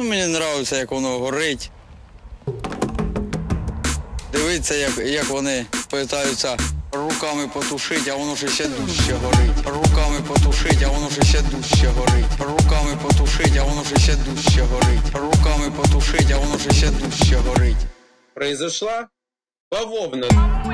Ну, мені подобається, як воно горить. Дивіться, як вони питаються руками потушити, а воно ще дужче горить. Руками потушити, а воно ще дужче горить. Руками потушити, а воно ще дужче горить. Руками потушити, а воно ще дужче горить. Произошла бавовна.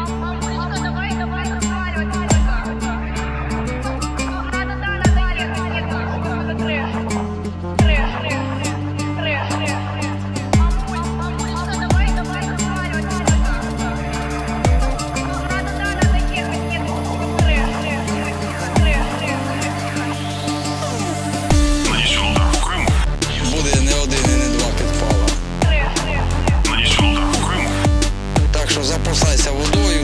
Буде не один і не два підпала. Так що запасайся водою.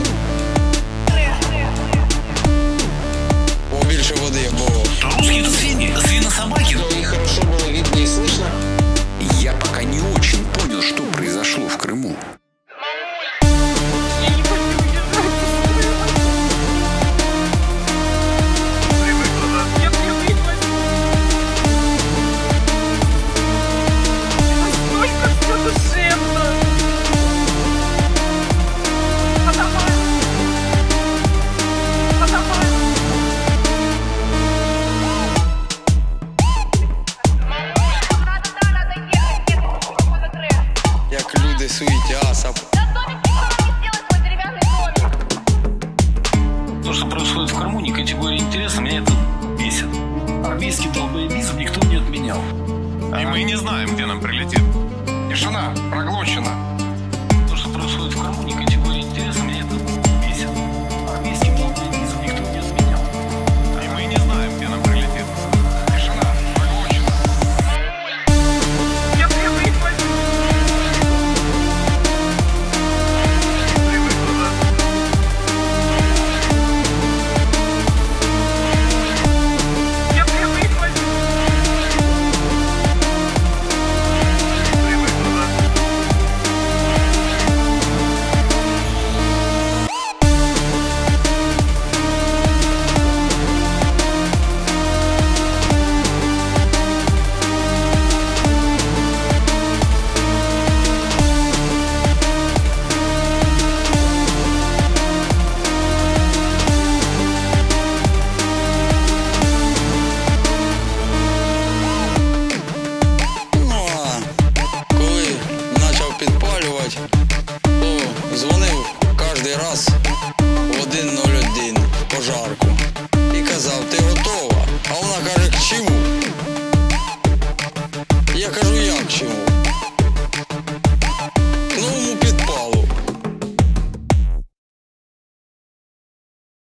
Побільше води, бо... Русские свиньи, свинособаки. И хорошо было видно и слышно. Я пока не очень понял, что произошло в Крыму. Як люди суетяться. То, что происходит в Крыму, не категория интереса, меня это бесит. Армейский долбоебизм никто не отменял. И мы не знаем, где нам прилетит. Тишина, проглочена. То, что происходит в Крыму, не категория интереса, меня это бесит. Армейский долбоебизм никто не отменял. И мы не знаем, где нам прилетит. Тишина, проглочена. Ну, а коли почав підпалювати, то дзвонив кожен раз в 101 пожарку і казав, ти готова? А вона каже, к чому? Я кажу, як чому?